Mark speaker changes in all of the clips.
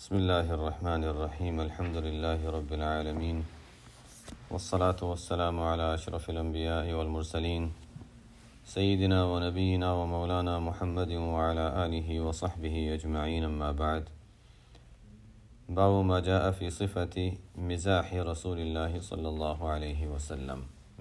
Speaker 1: بسم اللہ الرحمن الرحیم الحمد للہ رب العالمین والصلاة والسلام علی اشرف الانبیاء والمرسلین سیدنا و نبینا و مولانا محمد وعلی آلہ وصحبہ اجمعین اما بعد باب ما جاء فی صفت مزاح رسول اللہ صلی اللہ علیہ وسلم۔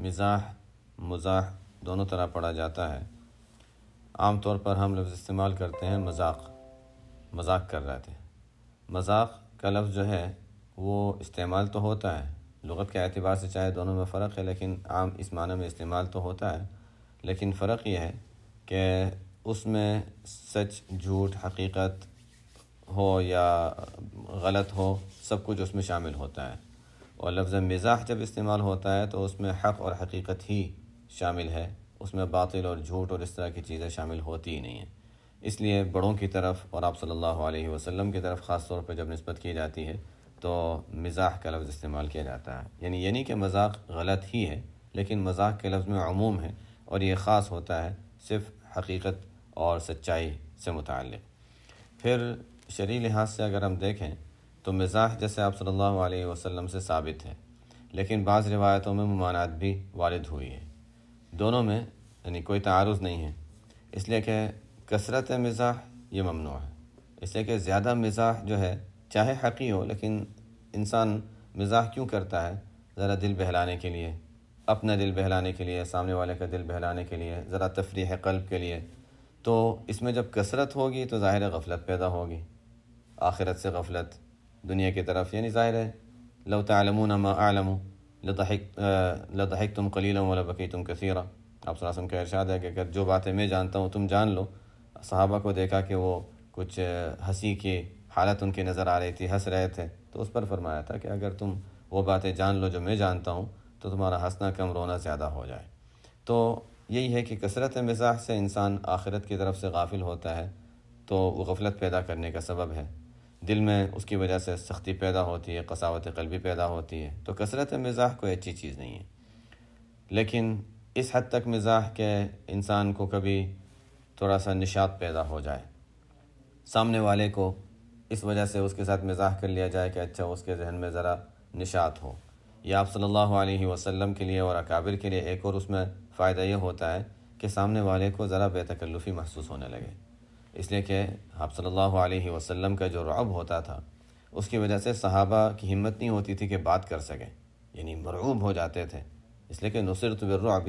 Speaker 1: مزاح دونوں طرح پڑھا جاتا ہے۔ عام طور پر ہم لفظ استعمال کرتے ہیں مذاق کر رہے تھے۔ مذاق کا لفظ جو ہے وہ استعمال تو ہوتا ہے، لغت کے اعتبار سے چاہے دونوں میں فرق ہے، لیکن عام اس معنی میں استعمال تو ہوتا ہے، لیکن فرق یہ ہے کہ اس میں سچ جھوٹ حقیقت ہو یا غلط ہو سب کچھ اس میں شامل ہوتا ہے، اور لفظ مزاح جب استعمال ہوتا ہے تو اس میں حق اور حقیقت ہی شامل ہے، اس میں باطل اور جھوٹ اور اس طرح کی چیزیں شامل ہوتی ہی نہیں ہیں۔ اس لیے بڑوں کی طرف اور آپ صلی اللہ علیہ وسلم کی طرف خاص طور پہ جب نسبت کی جاتی ہے تو مزاح کا لفظ استعمال کیا جاتا ہے، یعنی یہ نہیں کہ مذاق غلط ہی ہے، لیکن مذاق کے لفظ میں عموم ہے اور یہ خاص ہوتا ہے صرف حقیقت اور سچائی سے متعلق۔ پھر شرعی لحاظ سے اگر ہم دیکھیں تو مزاح جیسے آپ صلی اللہ علیہ وسلم سے ثابت ہے، لیکن بعض روایتوں میں ممانعت بھی وارد ہوئی ہے، دونوں میں یعنی کوئی تعارض نہیں ہے، اس لیے کہ کثرت مزاح یہ ممنوع ہے، اس لیے کہ زیادہ مزاح جو ہے چاہے حقی ہو، لیکن انسان مزاح کیوں کرتا ہے؟ ذرا دل بہلانے کے لیے، اپنا دل بہلانے کے لیے، سامنے والے کا دل بہلانے کے لیے، ذرا تفریح قلب کے لیے، تو اس میں جب کثرت ہوگی تو ظاہر غفلت پیدا ہوگی، آخرت سے غفلت، دنیا کی طرف، یعنی ظاہر ہے لو تعلمون ما اعلم لضحکتم قلیلا ولبکیتم کثیرا۔ آپ صلی اللہ علیہ وسلم کا ارشاد ہے کہ اگر جو باتیں میں جانتا ہوں تم جان لو۔ صحابہ کو دیکھا کہ وہ کچھ ہنسی کی حالت ان کی نظر آ رہی تھی، ہنس رہے تھے، تو اس پر فرمایا تھا کہ اگر تم وہ باتیں جان لو جو میں جانتا ہوں تو تمہارا ہنسنا کم رونا زیادہ ہو جائے۔ تو یہی ہے کہ کثرت مزاح سے انسان آخرت کی طرف سے غافل ہوتا ہے، تو وہ غفلت پیدا کرنے کا سبب ہے، دل میں اس کی وجہ سے سختی پیدا ہوتی ہے، قساوت قلبی پیدا ہوتی ہے، تو کثرت مزاح کوئی اچھی چیز نہیں ہے۔ لیکن اس حد تک مزاح کہ انسان کو کبھی تھوڑا سا نشاط پیدا ہو جائے، سامنے والے کو اس وجہ سے اس کے ساتھ مزاح کر لیا جائے کہ اچھا اس کے ذہن میں ذرا نشاط ہو، یا آپ صلی اللہ علیہ وسلم کے لیے اور اکابر کے لیے ایک اور اس میں فائدہ یہ ہوتا ہے کہ سامنے والے کو ذرا بے تکلفی محسوس ہونے لگے، اس لیے کہ آپ صلی اللہ علیہ وسلم کا جو رعب ہوتا تھا اس کی وجہ سے صحابہ کی ہمت نہیں ہوتی تھی کہ بات کر سکیں، یعنی مرعوب ہو جاتے تھے، اس لیے کہ نصرت بالرعب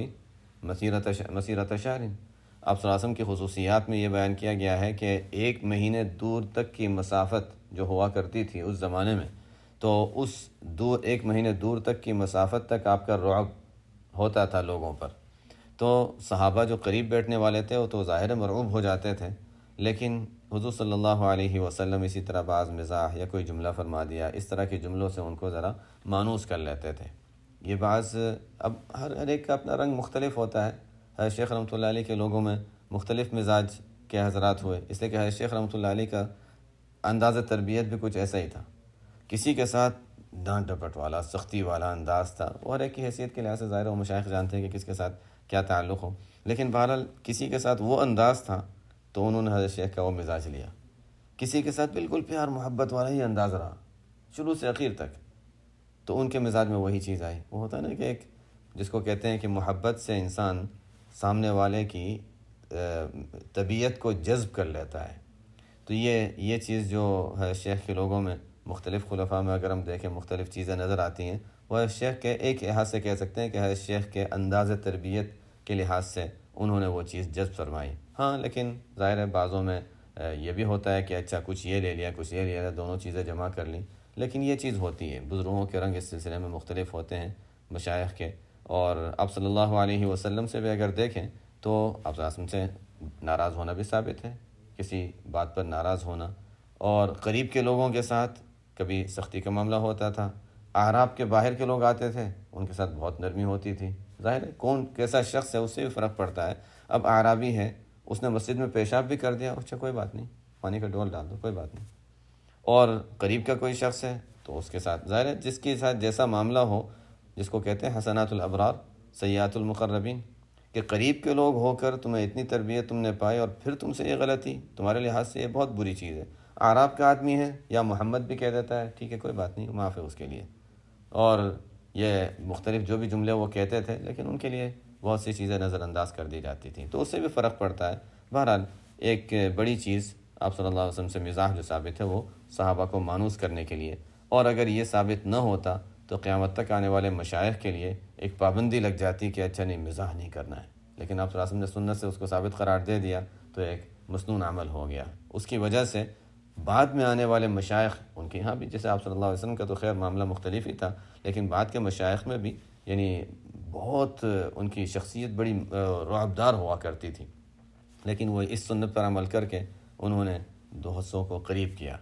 Speaker 1: مسیرۃ شہر۔ آپ صلی اللہ علیہ وسلم کی خصوصیات میں یہ بیان کیا گیا ہے کہ 1 مہینے دور تک کی مسافت جو ہوا کرتی تھی اس زمانے میں، تو اس 1 مہینے دور تک کی مسافت تک آپ کا رعب ہوتا تھا لوگوں پر، تو صحابہ جو قریب بیٹھنے والے تھے وہ تو ظاہر مرعوب ہو جاتے تھے، لیکن حضور صلی اللہ علیہ وسلم اسی طرح بعض مزاح یا کوئی جملہ فرما دیا، اس طرح کے جملوں سے ان کو ذرا مانوس کر لیتے تھے۔ یہ بعض اب ہر ایک کا اپنا رنگ مختلف ہوتا ہے، حضرت شیخ رحمۃ اللہ علیہ کے لوگوں میں مختلف مزاج کے حضرات ہوئے، اس لیے کہ حضرت شیخ رحمۃ اللہ علیہ کا انداز تربیت بھی کچھ ایسا ہی تھا، کسی کے ساتھ ڈانٹ ڈپٹ والا سختی والا انداز تھا، وہ ہر ایک کی حیثیت کے لحاظ سے ظاہر وہ مشائخ جانتے ہیں کہ کس کے ساتھ کیا تعلق ہو، لیکن بہرحال کسی کے ساتھ وہ انداز تھا تو انہوں نے حضرت شیخ کا وہ مزاج لیا، کسی کے ساتھ بالکل پیار محبت والا ہی انداز رہا شروع سے آخر تک، تو ان کے مزاج میں وہی چیز آئی۔ وہ ہوتا ہے نا کہ ایک جس کو کہتے ہیں کہ محبت سے انسان سامنے والے کی طبیعت کو جذب کر لیتا ہے، تو یہ چیز جو ہے شیخ کے لوگوں میں مختلف خلفاء میں اگر ہم دیکھیں مختلف چیزیں نظر آتی ہیں، وہ شیخ کے ایک لحاظ سے کہہ سکتے ہیں کہ حضرت شیخ کے انداز تربیت کے لحاظ سے انہوں نے وہ چیز جذب فرمائی۔ ہاں لیکن ظاہر ہے بعضوں میں یہ بھی ہوتا ہے کہ اچھا کچھ یہ لے لیا کچھ یہ لے لیا، دونوں چیزیں جمع کر لیں، لیکن یہ چیز ہوتی ہے، بزرگوں کے رنگ اس سلسلے میں مختلف ہوتے ہیں مشائخ کے، اور آپ صلی اللہ علیہ وسلم سے بھی اگر دیکھیں تو آپ صلی اللہ علیہ وسلم سے ناراض ہونا بھی ثابت ہے، کسی بات پر ناراض ہونا، اور قریب کے لوگوں کے ساتھ کبھی سختی کا معاملہ ہوتا تھا، اعراب کے باہر کے لوگ آتے تھے ان کے ساتھ بہت نرمی ہوتی تھی، ظاہر ہے کون کیسا شخص ہے اس سے بھی فرق پڑتا ہے، اب اعرابی ہے اس نے مسجد میں پیشاب بھی کر دیا، اچھا کوئی بات نہیں، پانی کا ڈول ڈال دو کوئی بات نہیں، اور قریب کا کوئی شخص ہے تو اس کے ساتھ ظاہر ہے جس کے ساتھ جیسا معاملہ ہو، جس کو کہتے ہیں حسنات الابرار سیئات المقربین، کہ قریب کے لوگ ہو کر تمہیں اتنی تربیت تم نے پائی اور پھر تم سے یہ غلطی، تمہارے لحاظ سے یہ بہت بری چیز ہے، اعراب کا آدمی ہے یا محمد بھی کہہ دیتا ہے، ٹھیک ہے کوئی بات نہیں، معاف ہے اس کے لیے. اور یہ مختلف جو بھی جملے وہ کہتے تھے لیکن ان کے لیے بہت سی چیزیں نظر انداز کر دی جاتی تھیں، تو اس سے بھی فرق پڑتا ہے. بہرحال ایک بڑی چیز آپ صلی اللہ علیہ وسلم سے مزاح جو ثابت ہے وہ صحابہ کو مانوس کرنے کے لیے، اور اگر یہ ثابت نہ ہوتا تو قیامت تک آنے والے مشائخ کے لیے ایک پابندی لگ جاتی کہ اچھا نہیں مزاح نہیں کرنا ہے. لیکن آپ صلی اللہ علیہ وسلم نے سنت سے اس کو ثابت قرار دے دیا تو ایک مسنون عمل ہو گیا. اس کی وجہ سے بعد میں آنے والے مشائخ ان کے یہاں بھی، جیسے آپ صلی اللہ علیہ وسلم کا تو خیر معاملہ مختلف ہی تھا، لیکن بعد کے مشائخ میں بھی یعنی بہت ان کی شخصیت بڑی رعبدار ہوا کرتی تھی، لیکن وہ اس سنت پر عمل کر کے انہوں نے دوستوں کو قریب کیا.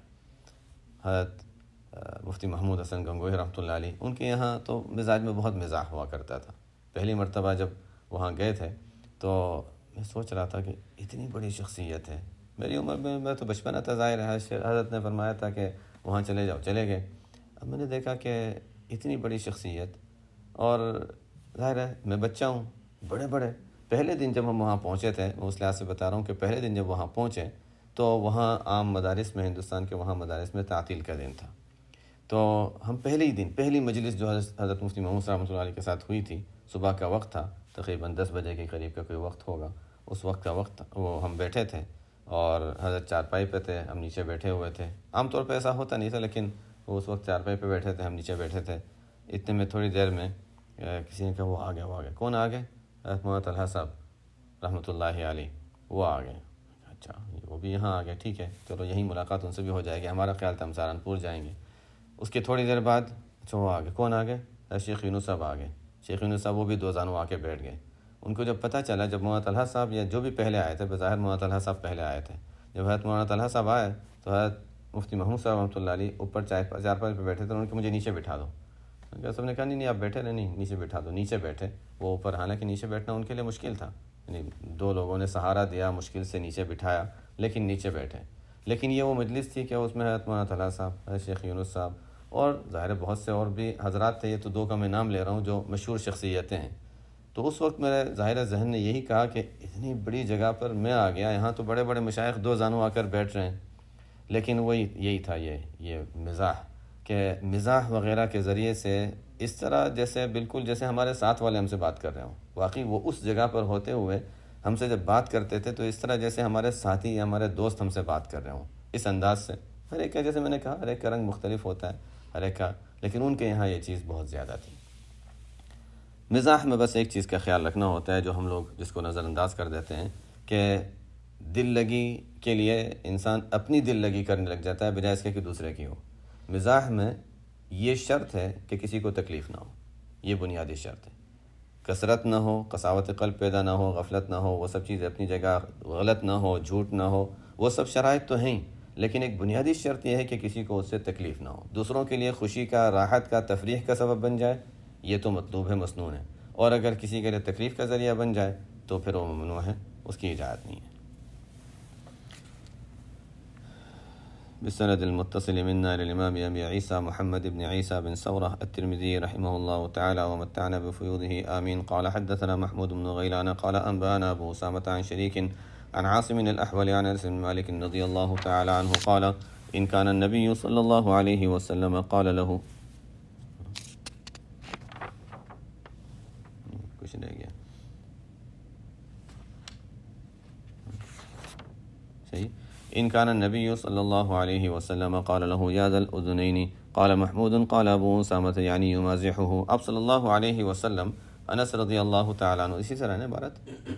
Speaker 1: حضرت مفتی محمود حسن گنگوہی رحمۃ اللہ علیہ، ان کے یہاں تو مزاج میں بہت مزاح ہوا کرتا تھا. پہلی مرتبہ جب وہاں گئے تھے تو میں سوچ رہا تھا کہ اتنی بڑی شخصیت ہے، میری عمر میں تو بچپنا تھا ظاہر ہے، حضرت نے فرمایا تھا کہ وہاں چلے جاؤ، چلے گئے. اب میں نے دیکھا کہ اتنی بڑی شخصیت، اور ظاہر ہے میں بچہ ہوں، بڑے بڑے. پہلے دن جب ہم وہاں پہنچے تھے، میں اس لحاظ سے بتا رہا ہوں کہ پہلے دن جب وہاں پہنچے تو وہاں عام مدارس میں، ہندوستان کے وہاں مدارس میں تعطیل کا دن تھا. تو ہم پہلے ہی دن، پہلی مجلس جو حضرت مفتی محمود رحمۃ اللہ علیہ کے ساتھ ہوئی تھی، صبح کا وقت تھا، تقریباً 10 بجے کے قریب کا کوئی وقت ہوگا. اس وقت کا وقت وہ ہم بیٹھے تھے اور حضرت چارپائی پہ تھے، ہم نیچے بیٹھے ہوئے تھے. عام طور پہ ایسا ہوتا نہیں تھا، لیکن وہ اس وقت چارپائی پہ بیٹھے تھے، ہم نیچے بیٹھے تھے. اتنے میں تھوڑی دیر میں کسی نے کہا وہ آ گئے. کون آ گئے؟ حضرت مولانا طلحہ صاحب رحمۃ اللہ علیہ وہ آ گئے. اچھا وہ بھی یہاں آ گئے، ٹھیک ہے چلو یہیں ملاقات ان سے بھی ہو جائے گی، ہمارا خیال تھا ہم سہارنپور جائیں گے. اس کے تھوڑی دیر بعد اچھا وہ آ گئے. کون آ گئے؟ شیخ یونس صاحب آ گئے. شیخ یونس صاحب وہ بھی دو زانوں آ کے بیٹھ گئے. ان کو جب پتہ چلا، جب مولانا طلحہ صاحب یا جو بھی پہلے آئے تھے، بظاہر مولانا طلحہ صاحب پہلے آئے تھے، جب حضرت مولانا طلحہ صاحب آئے تو حضرت مفتی محمود صاحب رحمۃ اللہ علیہ اوپر چارپائی پہ بیٹھے تھے. انہوں نے مجھے نیچے بٹھا دو. سب نے کہا نہیں آپ بیٹھے نہیں، نیچے بٹھا دو. نیچے بیٹھے وہ اوپر، حالانکہ نیچے بیٹھنا ان کے لیے مشکل تھا، یعنی دو لوگوں نے سہارا دیا، مشکل سے نیچے بٹھایا، لیکن نیچے بیٹھے. لیکن یہ وہ مجلس تھی کہ اس میں حضرت مولانا طلحہ صاحب، حضرت شیخ یونس صاحب اور ظاہر بہت سے اور بھی حضرات تھے. یہ تو دو کا میں نام لے رہا ہوں جو مشہور شخصیتیں ہیں. تو اس وقت میرے ظاہر ذہن نے یہی کہا کہ اتنی بڑی جگہ پر میں آ گیا، یہاں تو بڑے بڑے مشائخ دو زانوں آ کر بیٹھ رہے ہیں. لیکن وہی یہی تھا یہ مزاح، کہ مزاح وغیرہ کے ذریعے سے اس طرح جیسے بالکل جیسے ہمارے ساتھ والے ہم سے بات کر رہے ہوں. واقعی وہ اس جگہ پر ہوتے ہوئے ہم سے جب بات کرتے تھے تو اس طرح جیسے ہمارے ساتھی یا ہمارے دوست ہم سے بات کر رہے ہوں، اس انداز سے. ہر ایک کا، جیسے میں نے کہا، ہر ایک کا رنگ مختلف ہوتا ہے ہر ایک کا، لیکن ان کے یہاں یہ چیز بہت زیادہ تھی. مزاح میں بس ایک چیز کا خیال رکھنا ہوتا ہے جو ہم لوگ جس کو نظر انداز کر دیتے ہیں، کہ دل لگی کے لیے انسان اپنی دل لگی کرنے لگ جاتا ہے بجائے اس کے کہ دوسرے کی ہو. مزاح میں یہ شرط ہے کہ کسی کو تکلیف نہ ہو، یہ بنیادی شرط ہے. کثرت نہ ہو، قساوت قلب پیدا نہ ہو، غفلت نہ ہو، وہ سب چیزیں اپنی جگہ، غلط نہ ہو، جھوٹ نہ ہو، وہ سب شرائط تو ہیں، لیکن ایک بنیادی شرط یہ ہے کہ کسی کو اس سے تکلیف نہ ہو. دوسروں کے لیے خوشی کا، راحت کا، تفریح کا سبب بن جائے، یہ تو مطلوب ہے، مسنون ہے. اور اگر کسی کے لیے تکلیف کا ذریعہ بن جائے تو پھر وہ ممنوع ہے، اس کی اجازت نہیں ہے. بالسند المتصل منا إلى الإمام أبي عيسى محمد بن عيسى بن ثورة الترمذي رحمه الله تعالى ومتعنا بفيوضه آمين. قال حدثنا محمود بن غيلان قال أنبأنا أبو أسامة عن شريك عن عاصم الأحول عن أنس بن مالك رضي الله تعالى عنه قال إن كان النبي صلى الله عليه وسلم قال له کچھ رہ گیا صحیح. إن كان النبي صلى الله عليه وسلم قال له يا ذا الأذنين قال محمود قال أبو أسامة يعني يمازحه. اب صلی اللہ علیہ وسلم انس رضی اللہ تعالیٰ عنہ، اسی طرح ہے عبارت.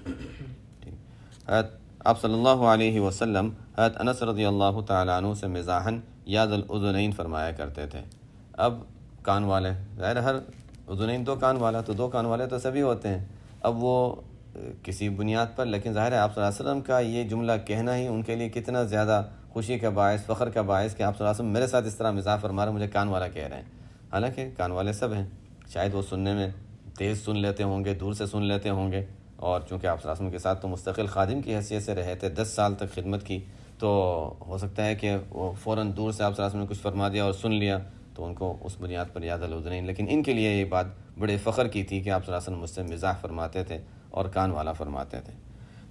Speaker 1: آپ صلی اللہ علیہ وسلم حضرت انس رضی اللہ تعالیٰ عنہ سے مزاحن یا ذا الأذنین فرمایا کرتے تھے. اب کان والے، ظاہر ہر اذنین دو کان والا، تو دو کان والے تو سبھی ہوتے ہیں. اب وہ کسی بنیاد پر، لیکن ظاہر ہے آپ صلی اللہ علیہ وسلم کا یہ جملہ کہنا ہی ان کے لیے کتنا زیادہ خوشی کا باعث، فخر کا باعث کہ آپ صلی اللہ علیہ وسلم میرے ساتھ اس طرح مزاح فرما رہے ہیں، مجھے کان والا کہہ رہے ہیں. حالانکہ کان والے سب ہیں، شاید وہ سننے میں تیز سن لیتے ہوں گے، دور سے سن لیتے ہوں گے، اور چونکہ آپ صلی اللہ علیہ وسلم کے ساتھ تو مستقل خادم کی حیثیت سے رہے تھے، 10 سال تک خدمت کی، تو ہو سکتا ہے کہ وہ فوراً دور سے آپ صلی اللہ علیہ وسلم نے کچھ فرما دیا اور سن لیا، تو ان کو اس بنیاد پر یاد الاذنین. لیکن ان کے لیے یہ بات بڑے فخر کی تھی کہ آپ صلی اللہ علیہ وسلم مجھ سے مزاح فرماتے تھے اور کان والا فرماتے تھے.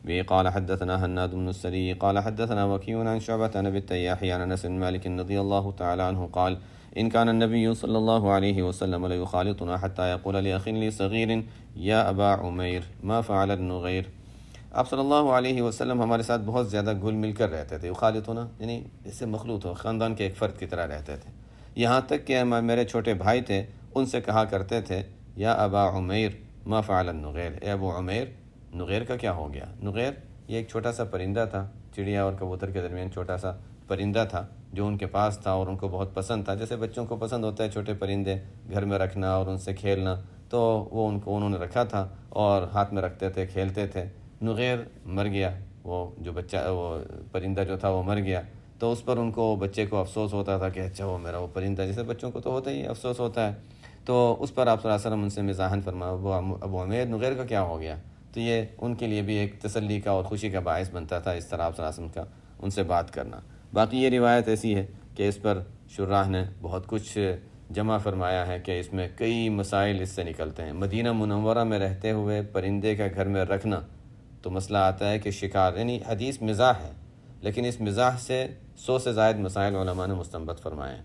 Speaker 1: به قال حدثنا هناد بن السري قال حدثنا وكيع عن شعبة عن أبي التياح عن أنس بن مالك رضي الله تعالى عنه قال إن كان النبي صلى الله عليه وسلم ليخالطنا حتى يقول لأخ لي صغير يا أبا عمير ما فعل النغير. آپ صلی اللہ علیہ وسلم ہمارے ساتھ بہت زیادہ گھل مل کر رہتے تھے. یخالطنا یعنی اس سے مخلوط ہو، خاندان کے ایک فرد کی طرح رہتے تھے. یہاں تک کہ میرے چھوٹے بھائی تھے، ان سے کہا کرتے تھے یا ابا عمیر ما فعل النغیر، اے ابو عمیر نغیر کا کیا ہو گیا. نغیر یہ ایک چھوٹا سا پرندہ تھا، چڑیا اور کبوتر کے درمیان چھوٹا سا پرندہ تھا جو ان کے پاس تھا اور ان کو بہت پسند تھا. جیسے بچوں کو پسند ہوتا ہے چھوٹے پرندے گھر میں رکھنا اور ان سے کھیلنا، تو وہ انہوں نے رکھا تھا اور ہاتھ میں رکھتے تھے، کھیلتے تھے. نغیر مر گیا، وہ جو بچہ وہ پرندہ جو تھا وہ مر گیا. تو اس پر ان کو بچے کو افسوس ہوتا تھا کہ اچھا وہ میرا وہ پرندہ، جیسے بچوں کو تو ہوتا ہی افسوس ہوتا ہے. تو اس پر آپ صلی اللہ علیہ وسلم ان سے مزاحاً فرمایا ابو عمیر نغیر کا کیا ہو گیا. تو یہ ان کے لیے بھی ایک تسلی کا اور خوشی کا باعث بنتا تھا اس طرح آپ صلی اللہ علیہ وسلم کا ان سے بات کرنا. باقی یہ روایت ایسی ہے کہ اس پر شراح نے بہت کچھ جمع فرمایا ہے کہ اس میں کئی مسائل اس سے نکلتے ہیں. مدینہ منورہ میں رہتے ہوئے پرندے کا گھر میں رکھنا تو مسئلہ آتا ہے کہ شکار، یعنی حدیث مزاح ہے لیکن اس مزاح سے 100 سے زائد مسائل علماء نے مستنبط فرمائے ہیں.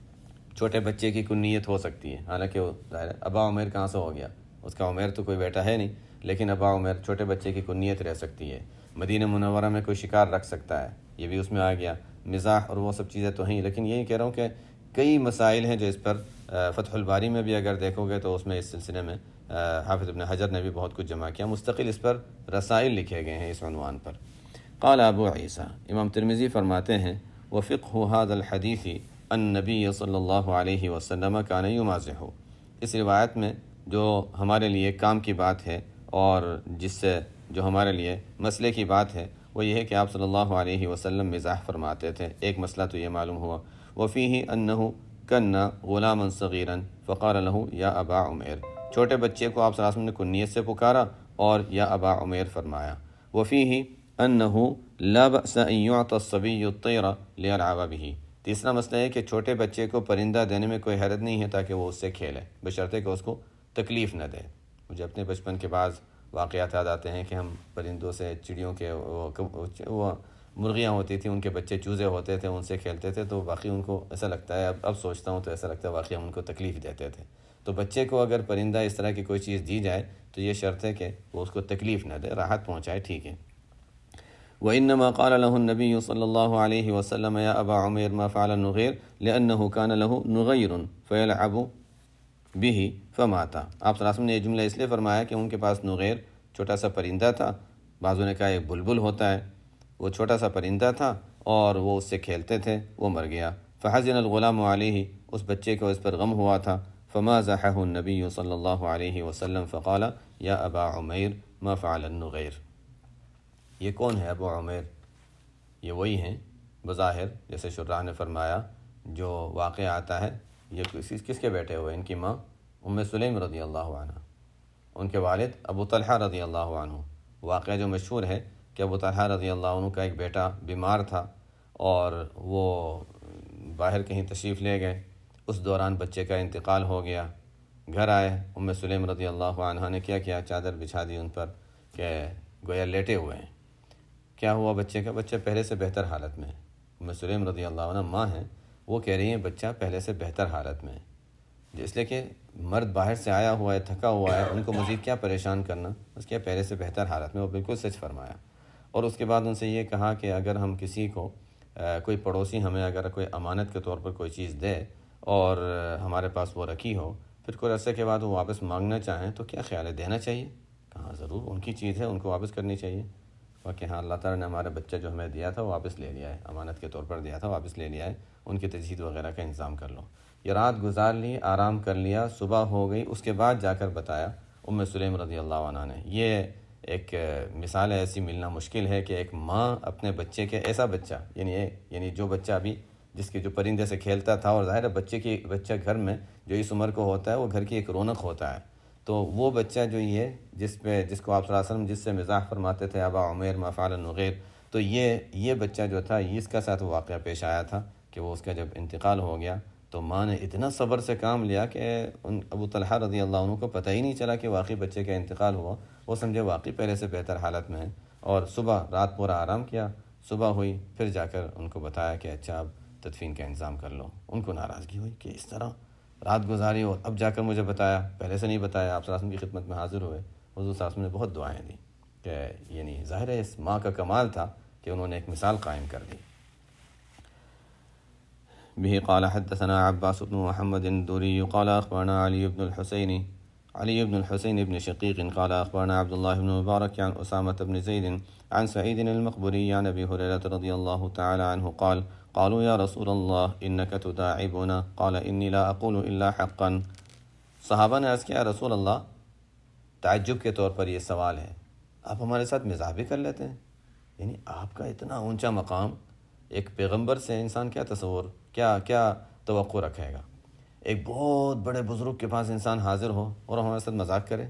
Speaker 1: چھوٹے بچے کی کنیت ہو سکتی ہے، حالانکہ وہ ظاہر ہے ابا عمیر کہاں سے ہو گیا، اس کا عمیر تو کوئی بیٹا ہے نہیں، لیکن ابا عمیر چھوٹے بچے کی کنیت رہ سکتی ہے. مدینہ منورہ میں کوئی شکار رکھ سکتا ہے، یہ بھی اس میں آ گیا. مزاح اور وہ سب چیزیں تو ہیں، لیکن یہی کہہ رہا ہوں کہ کئی مسائل ہیں جو اس پر فتح الباری میں بھی اگر دیکھو گے تو اس میں اس سلسلے میں حافظ ابن حجر نے بھی بہت کچھ جمع کیا. مستقل اس پر رسائل لکھے گئے ہیں اس عنوان پر. قال ابو عیسیٰ، امام ترمذی فرماتے ہیں وفقہ هذا الحدیث النبی صلی اللہ علیہ وسلم کان یمازح. اس روایت میں جو ہمارے لیے کام کی بات ہے اور جس سے جو ہمارے لیے مسئلے کی بات ہے وہ یہ ہے کہ آپ صلی اللہ علیہ وسلم مزاح فرماتے تھے. ایک مسئلہ تو یہ معلوم ہوا. وفیہ انہ کنا غلاما صغیرا فقال له یا ابا عمیر، چھوٹے بچے کو آپ صلی اللہ علیہ وسلم نے کنیت سے پکارا اور یا ابا عمیر فرمایا. وفیہ انہ لا بأس ان یعطى الصبی الطیر لیلعب به. تیسرا مسئلہ ہے کہ چھوٹے بچے کو پرندہ دینے میں کوئی حرج نہیں ہے تاکہ وہ اس سے کھیلے، بشرطے کہ اس کو تکلیف نہ دے. مجھے اپنے بچپن کے بعض واقعات یاد آتے ہیں کہ ہم پرندوں سے، چڑیوں کے وہ مرغیاں ہوتی تھیں، ان کے بچے چوزے ہوتے تھے، ان سے کھیلتے تھے تو واقعی ان کو ایسا لگتا ہے، اب سوچتا ہوں تو ایسا لگتا ہے واقعی ہم ان کو تکلیف دیتے تھے. تو بچے کو اگر پرندہ اس طرح کی کوئی چیز دی جائے تو یہ شرط ہے کہ وہ اس کو تکلیف نہ دے، راحت پہنچائے، ٹھیک ہے. وإنما قال له النبي صلى الله عليه وسلم يا أبا عمير ما فعل النغير لأنه كان له نغير فيلعب به فمات. آپ صلی اللہ علیہ وسلم نے یہ جملہ اس لیے فرمایا کہ ان کے پاس نغیر چھوٹا سا پرندہ تھا، بعضوں نے کہا ایک بلبل ہوتا ہے، وہ چھوٹا سا پرندہ تھا اور وہ اس سے کھیلتے تھے، وہ مر گیا. فحزن الغلام علیہ، اس بچے کو اس پر غم ہوا تھا. فمازحه النبی صلی اللہ علیہ وسلم فقال یا ابا عمیر ما فعل النغیر. یہ کون ہے ابو عمیر؟ یہ وہی ہیں بظاہر جیسے شراح نے فرمایا جو واقعہ آتا ہے. یہ کس کے بیٹے ہوئے؟ ان کی ماں ام سلیم رضی اللہ عنہ، ان کے والد ابو طلحہ رضی اللہ عنہ. واقعہ جو مشہور ہے کہ ابو طلحہ رضی اللہ عنہ کا ایک بیٹا بیمار تھا اور وہ باہر کہیں تشریف لے گئے، اس دوران بچے کا انتقال ہو گیا. گھر آئے، ام سلیم رضی اللہ عنہ نے کیا چادر بچھا دی ان پر کہ گویا لیٹے ہوئے ہیں. کیا ہوا بچے کا؟ بچہ پہلے سے بہتر حالت میں ہے. ام سلیم رضی اللہ عنہ ماں ہیں، وہ کہہ رہی ہیں بچہ پہلے سے بہتر حالت میں ہے، اس لیے کہ مرد باہر سے آیا ہوا ہے، تھکا ہوا ہے، ان کو مزید کیا پریشان کرنا، اس کے پہلے سے بہتر حالت میں. وہ بالکل سچ فرمایا. اور اس کے بعد ان سے یہ کہا کہ اگر ہم کسی کو کوئی پڑوسی ہمیں اگر کوئی امانت کے طور پر کوئی چیز دے اور ہمارے پاس وہ رکھی ہو، پھر کوئی عرصے کے بعد وہ واپس مانگنا چاہیں تو کیا خیال ہے، دینا چاہیے؟ کہاں ضرور، ان کی چیز ہے، ان کو واپس کرنی چاہیے. کہ ہاں اللہ تعالیٰ نے ہمارا بچہ جو ہمیں دیا تھا وہ واپس لے لیا ہے، امانت کے طور پر دیا تھا واپس لے لیا ہے، ان کی تجہیز وغیرہ کا انتظام کر لو. یہ رات گزار لی، آرام کر لیا، صبح ہو گئی، اس کے بعد جا کر بتایا ام سلیم رضی اللہ عنہ نے. یہ ایک مثال ایسی ملنا مشکل ہے کہ ایک ماں اپنے بچے کے، ایسا بچہ یعنی جو بچہ ابھی جس کے جو پرندے سے کھیلتا تھا، اور ظاہر ہے بچہ گھر میں جو اس عمر کو ہوتا ہے وہ گھر کی ایک رونق ہوتا ہے، تو وہ بچہ جو یہ جس کو آپ صلی اللہ علیہ وسلم جس سے مزاح فرماتے تھے ابا عمیر ما فعل النغیر، تو یہ بچہ جو تھا اس کا ساتھ واقعہ پیش آیا تھا کہ وہ اس کا جب انتقال ہو گیا تو ماں نے اتنا صبر سے کام لیا کہ ابو طلحہ رضی اللہ عنہ کو پتہ ہی نہیں چلا کہ واقعی بچے کا انتقال ہوا. وہ سمجھے واقعی پہلے سے بہتر حالت میں ہے، اور صبح رات پورا آرام کیا، صبح ہوئی پھر جا کر ان کو بتایا کہ اچھا اب تدفین کا انتظام کر لو۔ ان کو ناراضگی ہوئی کہ اس طرح رات گزاری اور اب جا کر مجھے بتایا، پہلے سے نہیں بتایا۔ آپ صلی اللہ علیہ وسلم کی خدمت میں حاضر ہوئے، حضور صلی اللہ علیہ وسلم نے بہت دعائیں دی کہ یعنی ظاہر ہے اس ماں کا کمال تھا کہ انہوں نے ایک مثال قائم کر دی۔ به قال حدثنا عباس بن محمد الدوري قال أخبرنا علي بن الحسين بن شقيق قال أخبرنا عبد الله بن مبارك عن أسامة بن زيد عن سعيد المقبري عن أبي هريرة رضي الله تعالى عنه قال قالوا يا رسول الله إنك تداعبنا قال إني لا أقول إلا حقا۔ صحابہ نے عرض کیا رسول اللہ، تعجب کے طور پر یہ سوال ہے، آپ ہمارے ساتھ مزاح بھی کر لیتے ہیں؟ یعنی آپ کا اتنا اونچا مقام، ایک پیغمبر سے انسان کیا تصور کیا توقع رکھے گا؟ ایک بہت بڑے بزرگ کے پاس انسان حاضر ہو اور ہمارے ساتھ مذاق کرے۔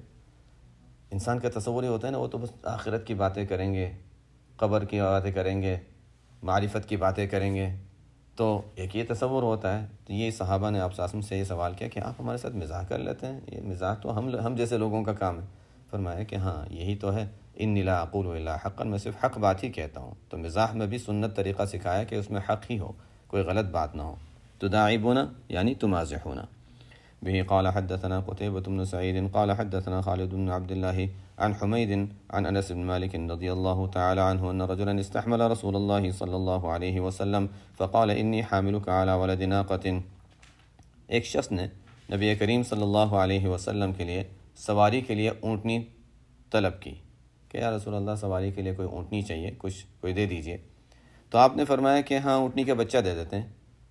Speaker 1: انسان کا تصور یہ ہوتا ہے نا، وہ تو بس آخرت کی باتیں کریں گے، قبر کی باتیں کریں گے، معرفت کی باتیں کریں گے، تو ایک یہ تصور ہوتا ہے۔ تو یہ صحابہ نے آپ صلی اللہ علیہ وسلم سے یہ سوال کیا کہ آپ ہمارے ساتھ مزاح کر لیتے ہیں؟ یہ مزاح تو ہم جیسے لوگوں کا کام ہے۔ فرمایا کہ ہاں یہی تو ہے، انی لا اقول الا حقا، میں صرف حق بات ہی کہتا ہوں۔ تو مزاح میں بھی سنت طریقہ سکھایا کہ اس میں حق ہی ہو، کوئی غلط بات نہ ہو۔ تداعبون یعنی تمازحون۔ به قال حدثنا قتيبة بن سعيد قال حدثنا خالد بن عبد الله عن حميد عن أنس بن مالك رضي الله تعالى عنه أن رجلا استحمل رسول الله صلى الله عليه وسلم فقال إني حاملك على ولد ناقة۔ ایک شخص نے نبی کریم صلی اللہ علیہ وسلم کے لیے سواری کے لیے اونٹنی طلب کی کہ یا رسول اللہ سواری کے لیے کوئی اونٹنی چاہیے، کوئی دے دیجئے۔ تو آپ نے فرمایا کہ ہاں اونٹنی کا بچہ دے دیتے ہیں۔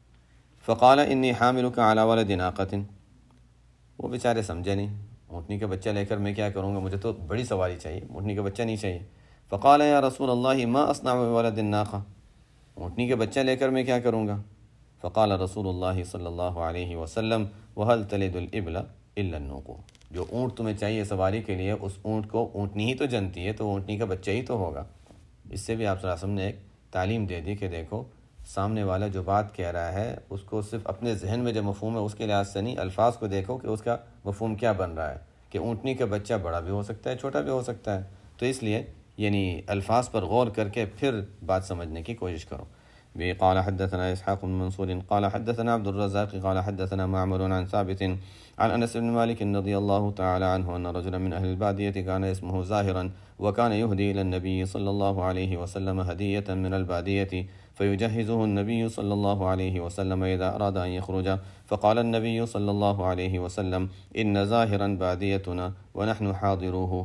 Speaker 1: فقال انی حاملک علی ولد ناقۃ، وہ بیچارے سمجھے نہیں، اونٹنی کا بچہ لے کر میں کیا کروں گا، مجھے تو بڑی سواری چاہیے، اونٹنی کا بچہ نہیں چاہیے۔ فقال یا رسول اللہ ما اصنع بولد الناقہ، اونٹنی کا بچہ لے کر میں کیا کروں گا؟ فقال رسول اللہ صلی اللہ علیہ وسلم وهل تلد الابل الا النوق، جو اونٹ تمہیں چاہیے سواری کے لیے، اس اونٹ کو اونٹنی ہی تو جنتی ہے، تو اونٹنی کا بچہ ہی تو ہوگا۔ اس سے بھی آپ صلی اللہ علیہ وسلم نے ایک تعلیم دے دی کہ دیکھو سامنے والا جو بات کہہ رہا ہے اس کو صرف اپنے ذہن میں جو مفہوم ہے اس کے لحاظ سے نہیں، الفاظ کو دیکھو کہ اس کا مفہوم کیا بن رہا ہے، کہ اونٹنی کا بچہ بڑا بھی ہو سکتا ہے، چھوٹا بھی ہو سکتا ہے۔ تو اس لیے یعنی الفاظ پر غور کر کے پھر بات سمجھنے کی کوشش کرو۔ بھی قال حدثنا اسحاق بن منصور قال حدثنا عبد الرزاق قال حدثنا معمر عن ثابت عن انس بن مالك رضي الله تعالى عنه ان رجلا من اهل الباديه كان اسمه زاهرا وكان يهدي الى النبي صلى الله عليه وسلم هديه من الباديه فيجهزه النبي صلى الله عليه وسلم اذا اراد ان يخرج، فقال النبي صلى الله عليه وسلم ان زاهرا باديتنا ونحن حاضروه۔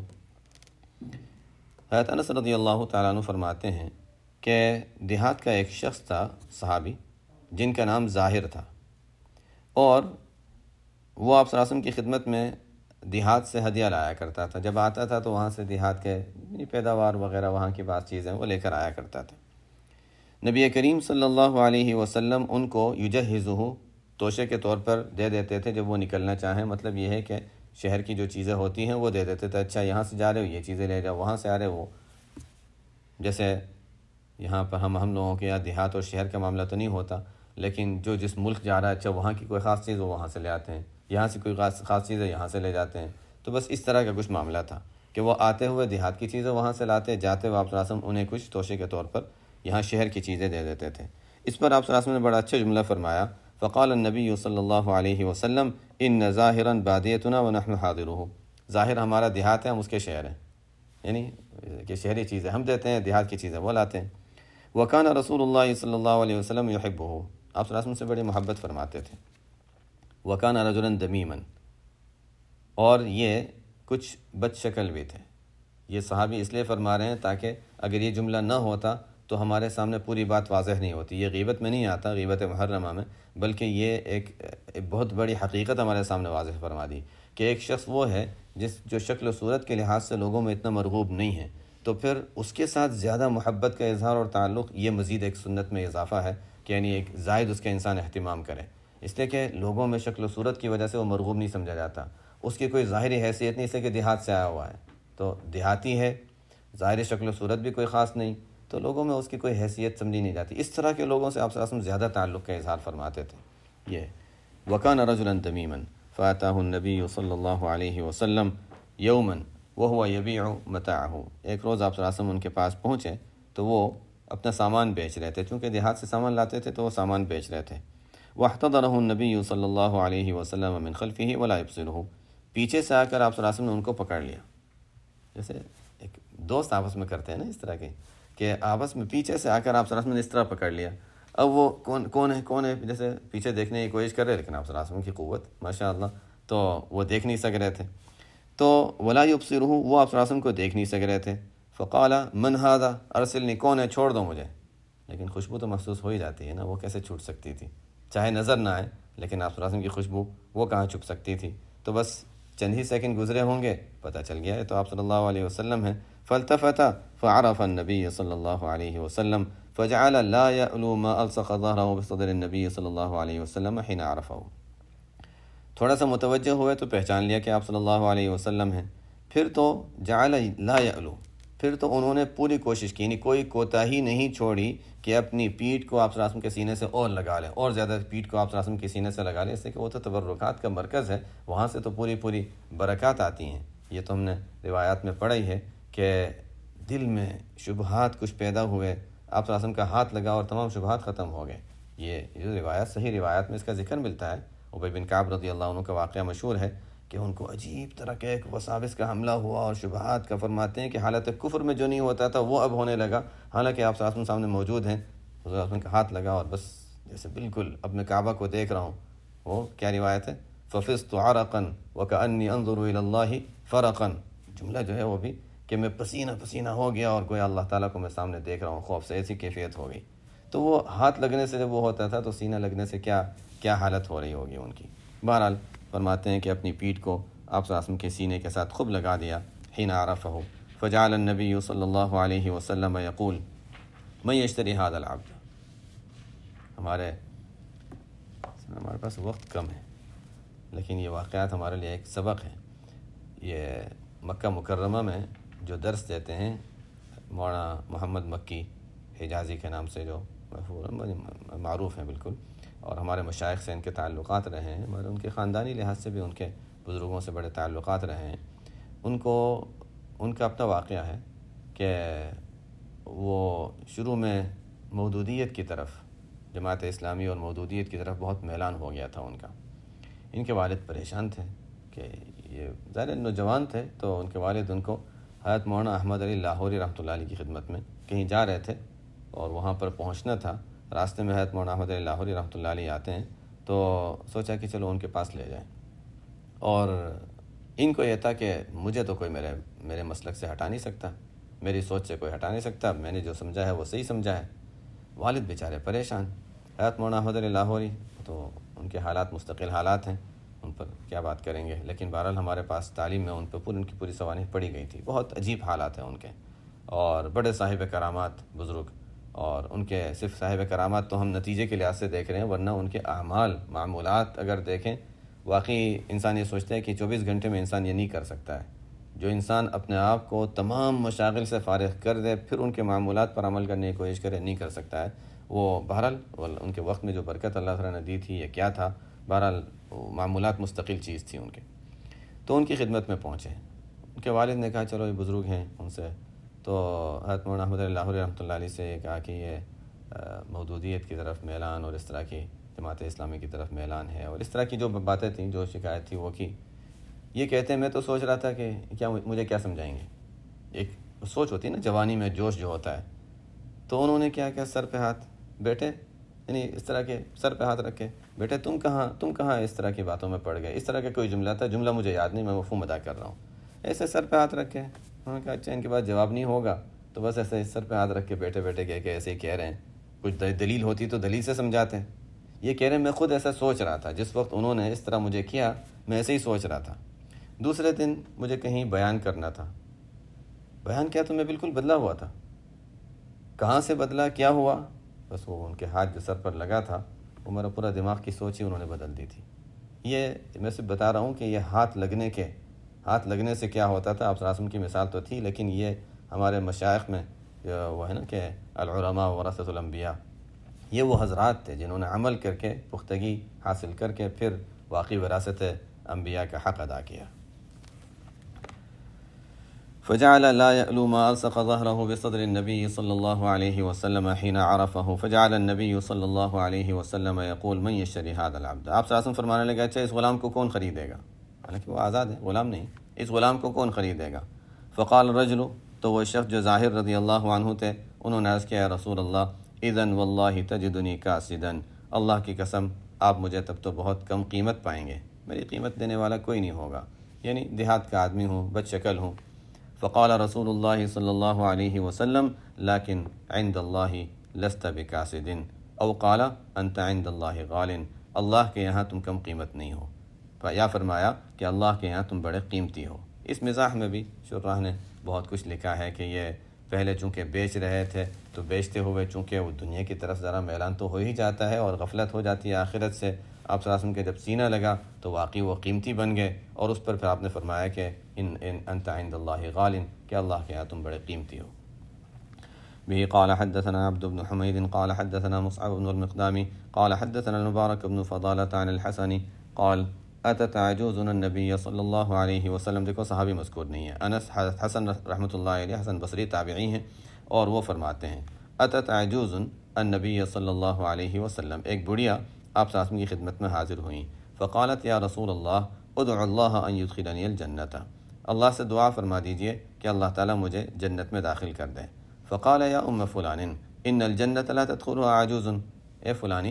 Speaker 1: حضرت انس رضی اللہ تعالیٰ عنہ فرماتے ہیں کہ دیہات کا ایک شخص تھا صحابی جن کا نام ظاہر تھا، اور وہ آپ صلی اللہ علیہ وسلم کی خدمت میں دیہات سے ہدیہ لایا کرتا تھا۔ جب آتا تھا تو وہاں سے دیہات کے پیداوار وغیرہ وہاں کی بعض چیزیں وہ لے کر آیا کرتا تھا۔ نبی کریم صلی اللہ علیہ وسلم ان کو یجہزہ توشے کے طور پر دے دیتے تھے جب وہ نکلنا چاہیں۔ مطلب یہ ہے کہ شہر کی جو چیزیں ہوتی ہیں وہ دے دیتے تھے، اچھا یہاں سے جا رہے ہو یہ چیزیں لے جاؤ، وہاں سے آ رہے وہ، جیسے یہاں پر ہم لوگوں کے یہاں دیہات اور شہر کا معاملہ تو نہیں ہوتا، لیکن جو جس ملک جا رہا ہے اچھا وہاں کی کوئی خاص چیز وہ وہاں سے لے آتے ہیں، یہاں سے کوئی خاص چیز ہے یہاں سے لے جاتے ہیں۔ تو بس اس طرح کا کچھ معاملہ تھا کہ وہ آتے ہوئے دیہات کی چیزیں وہاں سے لاتے، جاتے ہوئے آپ صلی اللہ علیہ وسلم انہیں کچھ توشے کے طور پر یہاں شہر کی چیزیں دے دیتے تھے۔ اس پر آپ صلی اللہ علیہ وسلم نے بڑا اچھا جملہ فرمایا، فقال النبی صلی اللہ علیہ وسلم ان ظاہرا بادیتنا ونحن حاضرہ، ظاہر ہمارا دیہات ہے ہم اس کے شہر ہیں، یعنی کہ شہری چیزیں ہم دیتے ہیں، دیہات کی چیزیں وہ لاتے ہیں۔ وکان رسول اللہ صلی اللہ علیہ وسلم یحبہ، آپ صلی اللہ علیہ وسلم سے بڑی محبت فرماتے تھے۔ وکان رجلا دمیما، اور یہ کچھ بد شکل بھی تھے۔ یہ صحابی اس لیے فرما رہے ہیں تاکہ اگر یہ جملہ نہ ہوتا تو ہمارے سامنے پوری بات واضح نہیں ہوتی۔ یہ غیبت میں نہیں آتا، غیبت محرمہ میں، بلکہ یہ ایک بہت بڑی حقیقت ہمارے سامنے واضح فرما دی کہ ایک شخص وہ ہے جو شکل و صورت کے لحاظ سے لوگوں میں اتنا مرغوب نہیں ہے، تو پھر اس کے ساتھ زیادہ محبت کا اظہار اور تعلق یہ مزید ایک سنت میں اضافہ ہے کہ یعنی ایک زائد اس کا انسان اہتمام کرے، اس لیے کہ لوگوں میں شکل و صورت کی وجہ سے وہ مرغوب نہیں سمجھا جاتا، اس کی کوئی ظاہری حیثیت نہیں، اس لیے کہ دیہات سے آیا ہوا ہے تو دیہاتی ہے، ظاہری شکل و صورت بھی کوئی خاص نہیں، تو لوگوں میں اس کی کوئی حیثیت سمجھی نہیں جاتی۔ اس طرح کے لوگوں سے آپ صلی اللہ علیہ وسلم زیادہ تعلق کا اظہار فرماتے تھے۔ یہ وکان رجلا تمیما فاتاہ النبی صلی اللہ علیہ وسلم یوما وهو يبيع متاعه، ایک روز آپ صلی اللہ علیہ وسلم ان کے پاس پہنچے تو وہ اپنا سامان بیچ رہے تھے، چونکہ دیہات سے سامان لاتے تھے تو وہ سامان بیچ رہے تھے۔ واحتضنه النبی صلی اللہ علیہ وسلم من خلفه ولا يبصره، پیچھے سے آ کر آپ صلی اللہ علیہ وسلم نے ان کو پکڑ لیا، جیسے ایک دوست آپس میں کرتے ہیں نا اس طرح کے، کہ آپس میں پیچھے سے آ کر آپ صلی اللہ علیہ وسلم نے اس طرح پکڑ لیا۔ اب وہ کون ہے جیسے پیچھے دیکھنے کی کوشش کر رہے، لیکن آپ صلی اللہ علیہ وسلم کی قوت ماشاء اللہ تو وہ دیکھ نہیں سک رہے تھے، تو ولا یبصرہ، وہ آپ صلی اللہ علیہ وسلم کو دیکھ نہیں سک رہے تھے۔ فقال من ھذا ارسلنی، کون ہے چھوڑ دو مجھے، لیکن خوشبو تو محسوس ہو ہی جاتی ہے نا، وہ کیسے چھوٹ سکتی تھی، چاہے نظر نہ آئے لیکن آپ صلی اللہ علیہ وسلم کی خوشبو وہ کہاں چھپ سکتی تھی، تو بس چند ہی سیکنڈ گزرے ہوں گے، پتہ چل گیا ہے تو آپ صلی اللہ علیہ وسلم ہیں۔ فالتفت فعرف النبی صلی اللہ علیہ وسلم فجعل لا يألو ما الصق ظهره بصدر النبی صلی اللہ علیہ وسلم حين عرفه، تھوڑا سا متوجہ ہوئے تو پہچان لیا کہ آپ صلی اللہ علیہ وسلم ہیں، پھر تو جعل لا يألو، پھر تو انہوں نے پوری کوشش کی، یعنی کوئی کوتاہی نہیں چھوڑی کہ اپنی پیٹھ کو آپ صلی اللہ علیہ وسلم کے سینے سے اور لگا لیں، اور زیادہ پیٹھ کو آپ صلی اللہ علیہ وسلم کے سینے سے لگا لیں، اس سے کہ وہ تو تبرکات کا مرکز ہے، وہاں سے تو پوری برکات آتی ہیں۔ یہ تو ہم نے روایات میں پڑھا ہی ہے کہ دل میں شبہات کچھ پیدا ہوئے، آپ صلی اللہ علیہ وسلم کا ہاتھ لگا اور تمام شبہات ختم ہو گئے۔ یہ جو روایات، صحیح روایات میں اس کا ذکر ملتا ہے۔ ابی بن کعب رضی اللہ عنہ کا واقعہ مشہور ہے کہ ان کو عجیب طرح کا ایک وساوس کا حملہ ہوا، اور شبہات کا فرماتے ہیں کہ حالت کفر میں جو نہیں ہوتا تھا وہ اب ہونے لگا، حالانکہ آپ صلی اللہ علیہ وسلم سامنے موجود ہیں، حضور صلی اللہ علیہ وسلم کا ہاتھ لگا اور بس جیسے بالکل اب میں کعبہ کو دیکھ رہا ہوں۔ وہ کیا روایت ہے؟ ففزت عرقا وکأنی انظر الی اللہ فرقا، جملہ جو ہے وہ بھی کہ میں پسینہ ہو گیا اور گویا اللہ تعالیٰ کو میں سامنے دیکھ رہا ہوں، خوف سے ایسی کیفیت ہو گئی۔ تو وہ ہاتھ لگنے سے جب وہ ہوتا تھا تو سینہ لگنے سے کیا حالت ہو رہی ہوگی ان کی۔ بہرحال فرماتے ہیں کہ اپنی پیٹھ کو آپ صلی اللہ علیہ وسلم کے سینے کے ساتھ خوب لگا دیا۔ حین عرفہ فجعل النبی صلی اللہ علیہ وسلم یقول من یشتری ھذا العبد، ہمارے پاس وقت کم ہے لیکن یہ واقعات ہمارے لیے ایک سبق ہے۔ یہ مکہ مکرمہ میں جو درس دیتے ہیں مولانا محمد مکی حجازی کے نام سے، جو معروف ہیں بالکل، اور ہمارے مشائخ سے ان کے تعلقات رہے ہیں، ہمارے ان کے خاندانی لحاظ سے بھی ان کے بزرگوں سے بڑے تعلقات رہے ہیں۔ ان کا اپنا واقعہ ہے کہ وہ شروع میں مودودیت کی طرف، جماعت اسلامی اور مودودیت کی طرف بہت میلان ہو گیا تھا ان کا۔ ان کے والد پریشان تھے کہ یہ ظاہر نوجوان تھے، تو ان کے والد ان کو حضرت مولانا احمد علی لاہوری رحمۃ اللہ علیہ کی خدمت میں کہیں جا رہے تھے اور وہاں پر پہنچنا تھا، راستے میں حضرت مولانا احمد علی لاہوری رحمۃ اللہ علیہ آتے ہیں، تو سوچا کہ چلو ان کے پاس لے جائیں، اور ان کو یہ تھا کہ مجھے تو کوئی میرے مسلک سے ہٹا نہیں سکتا، میری سوچ سے کوئی ہٹا نہیں سکتا، میں نے جو سمجھا ہے وہ صحیح سمجھا ہے۔ والد بیچارے پریشان، حضرت مولانا احمد علی لاہوری تو ان کے حالات مستقل حالات ہیں، ان پر کیا بات کریں گے، لیکن بہرحال ہمارے پاس تعلیم میں ان پہ ان کی پوری سوانح پڑھی گئی تھی، بہت عجیب حالات ہیں ان کے، اور بڑے صاحب کرامات بزرگ، اور ان کے صرف صاحب کرامات تو ہم نتیجے کے لحاظ سے دیکھ رہے ہیں، ورنہ ان کے اعمال معمولات اگر دیکھیں، واقعی انسان یہ سوچتا ہے کہ 24 گھنٹے میں انسان یہ نہیں کر سکتا ہے۔ جو انسان اپنے آپ کو تمام مشاغل سے فارغ کر دے پھر ان کے معمولات پر عمل کرنے کی کوشش کرے، نہیں کر سکتا ہے وہ۔ بہرحال ان کے وقت میں جو برکت اللہ تعالیٰ نے دی تھی یہ کیا تھا، بہرحال معمولات مستقل چیز تھی ان کے۔ تو ان کی خدمت میں پہنچے، ان کے والد نے کہا چلو یہ بزرگ ہیں ان سے، تو حضرت مولانا احمد علی لاہوری رحمۃ اللہ علیہ سے یہ کہا کہ یہ مودودیت کی طرف میلان اور اس طرح کی جماعت اسلامی کی طرف میلان ہے، اور اس طرح کی جو باتیں تھیں، جو شکایت تھی وہ کی۔ یہ کہتے ہیں میں تو سوچ رہا تھا کہ مجھے کیا سمجھائیں گے، ایک سوچ ہوتی ہے نا جوانی میں، جوش جو ہوتا ہے۔ تو انہوں نے کیا سر پہ ہاتھ، بیٹے، یعنی اس طرح کے سر پہ ہاتھ رکھے، بیٹے تم کہاں اس طرح کی باتوں میں پڑ گئے، اس طرح کا کوئی جملہ تھا، جملہ مجھے یاد نہیں، میں مفہوم ادا کر رہا ہوں، ایسے سر پہ ہاتھ رکھے۔ انہوں نے کہا اچھا ان کے پاس جواب نہیں ہوگا تو بس ایسے سر پہ ہاتھ رکھ کے بیٹے کہہ کے ایسے ہی کہہ رہے ہیں، کچھ دلیل ہوتی تو دلیل سے سمجھاتے ہیں۔ یہ کہہ رہے ہیں میں خود ایسا سوچ رہا تھا، جس وقت انہوں نے اس طرح مجھے کیا میں ایسے ہی سوچ رہا تھا۔ دوسرے دن مجھے کہیں بیان کرنا تھا، بیان کیا تو میں بالکل بدلا ہوا تھا، کہاں سے بدلا، کیا ہوا، بس وہ ان کے ہاتھ جو سر پر لگا تھا وہ میرا پورا دماغ کی سوچ ہی انہوں نے بدل دی تھی۔ یہ میں صرف بتا رہا ہوں کہ یہ ہاتھ لگنے سے کیا ہوتا تھا۔ آپ صلی اللہ علیہ وسلم کی مثال تو تھی، لیکن یہ ہمارے مشائخ میں وہ ہے نا کہ العلماء ورثۃ الانبیاء، یہ وہ حضرات تھے جنہوں نے عمل کر کے پختگی حاصل کر کے پھر واقعی وراثت انبیاء کا حق ادا کیا۔ فجعل لا يألو ما ألصق ظهره بصدر النبي صلى الله عليه وسلم حين عرفه فجعل النبي صلى الله عليه وسلم يقول من يشتري هذا العبد. آپ صلی اللہ علیہ وسلم فرمانے لگا اچھا اس غلام کو کون خریدے گا، حالانکہ وہ آزاد ہے، غلام نہیں، اس غلام کو کون خریدے گا؟ فقال الرجل، تو وہ شخص جو ظاہر رضی اللہ عنہ تھے انہوں نے عرض کیا یا رسول اللہ اذن واللہ تجدنی کاسدا، اللہ کی قسم آپ مجھے تب تو بہت کم قیمت پائیں گے، میری قیمت دینے والا کوئی نہیں ہوگا، یعنی دیہات کا آدمی ہوں، بد شکل ہوں۔ فقال رسول اللہ صلی اللہ علیہ وسلم لیکن عند اللہ لست بکاسد او قال انت عند اللہ غال، اللہ کے یہاں تم کم قیمت نہیں ہو، یا فرمایا کہ اللہ کے یہاں تم بڑے قیمتی ہو۔ اس مزاح میں بھی شراح نے بہت کچھ لکھا ہے کہ یہ پہلے چونکہ بیچ رہے تھے تو بیچتے ہوئے چونکہ وہ دنیا کی طرف ذرا میلان تو ہو ہی جاتا ہے اور غفلت ہو جاتی ہے آخرت سے، آپ صلی اللہ علیہ وسلم کے جب سینہ لگا تو واقعی وہ قیمتی بن گئے، اور اس پر پھر آپ نے فرمایا کہ انت عند اللہ غال، کہ اللہ کے یہاں تم بڑے قیمتی ہو۔ به قال حدثنا عبد بن حميد قال حدثنا مصعب بن المقدام قال حدثنا المبارك بن فضالة عن الحسن قال اتت عجوز النبي صلی اللہ علیہ وسلم، دیکھو صحابی مذکور نہیں ہے، انس حسن رحمۃ اللہ علیہ، حسن بصری تابعی ہیں، اور وہ فرماتے ہیں اتت عجوز النبی صلی اللہ علیہ وسلم، ایک بڑھیا آپ صلی اللہ علیہ وسلم کی خدمت میں حاضر ہوئیں، فقالت یا رسول اللہ ادعو اللہ ان يدخلنی الجنت، اللہ سے دعا فرما دیجئے کہ اللہ تعالیٰ مجھے جنت میں داخل کر دے۔ فقال یا ام فلان ان الجنت لا تدخلها عجوز، اے فلانی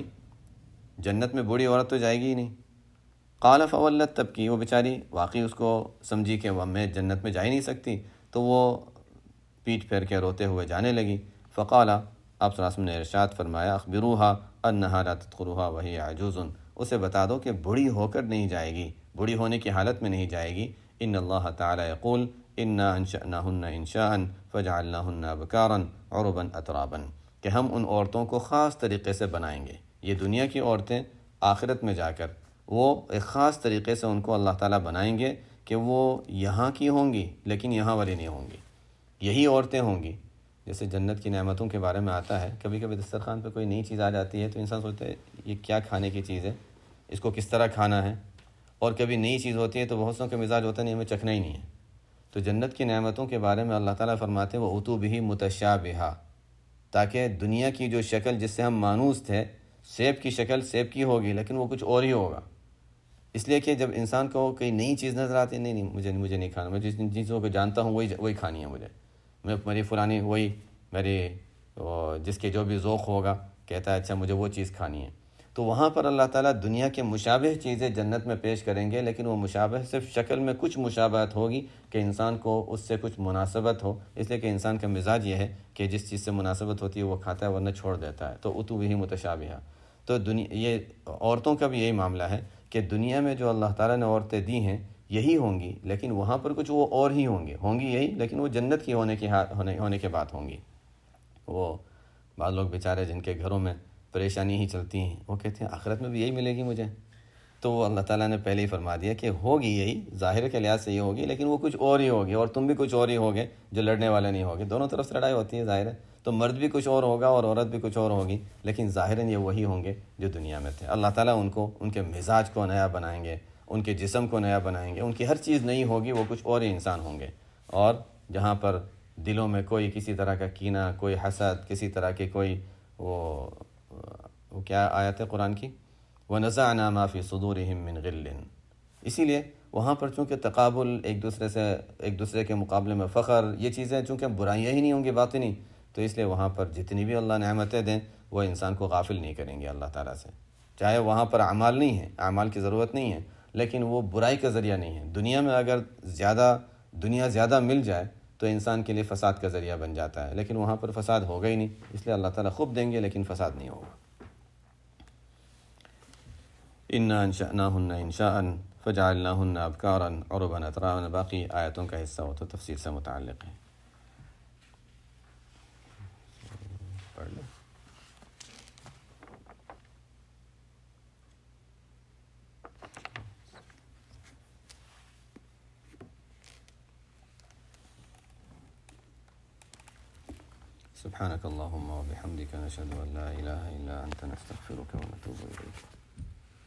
Speaker 1: جنت میں بوڑھی عورت تو جائے گی ہی نہیں۔ قال فولت تبکی، وہ بیچاری واقعی اس کو سمجھی کہ وہ میں جنت میں جا ہی نہیں سکتی، تو وہ پیٹھ پھیر کے روتے ہوئے جانے لگی۔ فقال، آپ صلی اللہ علیہ وسلم نے ارشاد فرمایا اخبروها انہا لا تدخلها وہی عجوز، اسے بتا دو کہ بوڑھی ہو کر نہیں جائے گی، بوڑھی ہونے کی حالت میں نہیں جائے گی۔ ان اللہ تعالی یقول انا انشأناہن انشاء فجعلناہن ابکارا عربا اترابا، کہ ہم ان عورتوں کو خاص طریقے سے بنائیں گے، یہ دنیا کی عورتیں آخرت میں جا کر وہ ایک خاص طریقے سے ان کو اللہ تعالیٰ بنائیں گے کہ وہ یہاں کی ہوں گی لیکن یہاں والی نہیں ہوں گی، یہی عورتیں ہوں گی۔ جیسے جنت کی نعمتوں کے بارے میں آتا ہے، کبھی کبھی دسترخوان پہ کوئی نئی چیز آ جاتی ہے تو انسان سوچتا ہے یہ کیا کھانے کی چیز ہے، اس کو کس طرح کھانا ہے، اور کبھی نئی چیز ہوتی ہے تو بہت سوں کے مزاج ہوتا ہے نہیں ہمیں چکھنا ہی نہیں ہے۔ تو جنت کی نعمتوں کے بارے میں اللہ تعالیٰ فرماتے ہیں وَأُتُوا بِهِ مُتَشَابِهًا، تاکہ دنیا کی جو شکل جس سے ہم مانوس تھے، سیب کی شکل سیب کی ہوگی لیکن وہ کچھ اور ہی ہوگا، اس لیے کہ جب انسان کو کوئی نئی چیز نظر آتی ہے نہیں مجھے نہیں کھانا، میں جس چیزوں کو جانتا ہوں وہی کھانی ہے مجھے، میں میری فلانی وہی میری جس کے جو بھی ذوق ہوگا کہتا ہے اچھا مجھے وہ چیز کھانی ہے۔ تو وہاں پر اللہ تعالیٰ دنیا کے مشابہ چیزیں جنت میں پیش کریں گے، لیکن وہ مشابہ صرف شکل میں کچھ مشابہت ہوگی کہ انسان کو اس سے کچھ مناسبت ہو، اس لیے کہ انسان کا مزاج یہ ہے کہ جس چیز سے مناسبت ہوتی ہے وہ کھاتا ہے ورنہ چھوڑ دیتا ہے، تو اتو بھی متشابہہ۔ تو یہ عورتوں کا بھی یہی معاملہ ہے کہ دنیا میں جو اللہ تعالیٰ نے عورتیں دی ہیں یہی ہوں گی، لیکن وہاں پر کچھ وہ اور ہی ہوں گی یہی، لیکن وہ جنت کی ہونے کے بعد ہوں گی۔ وہ بعض لوگ بیچارے جن کے گھروں میں پریشانی ہی چلتی ہیں وہ کہتے ہیں آخرت میں بھی یہی ملے گی مجھے، تو وہ اللہ تعالیٰ نے پہلے ہی فرما دیا کہ ہوگی یہی، ظاہر کے لحاظ سے یہ ہوگی لیکن وہ کچھ اور ہی ہوگی، اور تم بھی کچھ اور ہی ہوگے جو لڑنے والے نہیں ہوگے، دونوں طرف سے لڑائی ہوتی ہے ظاہر ہے، تو مرد بھی کچھ اور ہوگا اور عورت بھی کچھ اور ہوگی، لیکن ظاہراً یہ وہی ہوں گے جو دنیا میں تھے۔ اللہ تعالیٰ ان کو ان کے مزاج کو نیا بنائیں گے، ان کے جسم کو نیا بنائیں گے، ان کی ہر چیز نئی ہوگی، وہ کچھ اور ہی انسان ہوں گے۔ اور جہاں پر دلوں میں کوئی کسی طرح کا کینہ، کوئی حسد، کسی طرح کی کوئی وہ کیا آیت ہے قرآن کی وَنَزَعْنَا مَا فِي صُدُورِهِم مِّن غِلٍّ، اسی لیے وہاں پر چونکہ تقابل ایک دوسرے کے مقابلے میں فخر، یہ چیزیں چونکہ برائیاں ہی نہیں ہوں گی باطنی، تو اس لیے وہاں پر جتنی بھی اللہ نعمتیں دیں وہ انسان کو غافل نہیں کریں گے اللہ تعالیٰ سے، چاہے وہاں پر اعمال نہیں ہیں، اعمال کی ضرورت نہیں ہے، لیکن وہ برائی کا ذریعہ نہیں ہے۔ دنیا میں اگر دنیا زیادہ مل جائے تو انسان کے لیے فساد کا ذریعہ بن جاتا ہے، لیکن وہاں پر فساد ہوگا ہی نہیں، اس لیے اللہ تعالیٰ خوب دیں گے لیکن فساد نہیں ہوگا۔ انا انشأناہن انشاء فجعلناہن ابکارا عربا اترابا، باقی آیتوں کا حصہ ہو تو تفسیر سے متعلق ہے، پڑھ لو۔ سبحانك اللهم وبحمدك نشهد أن لا إله إلا أنت نستغفرك ونتوب إليك۔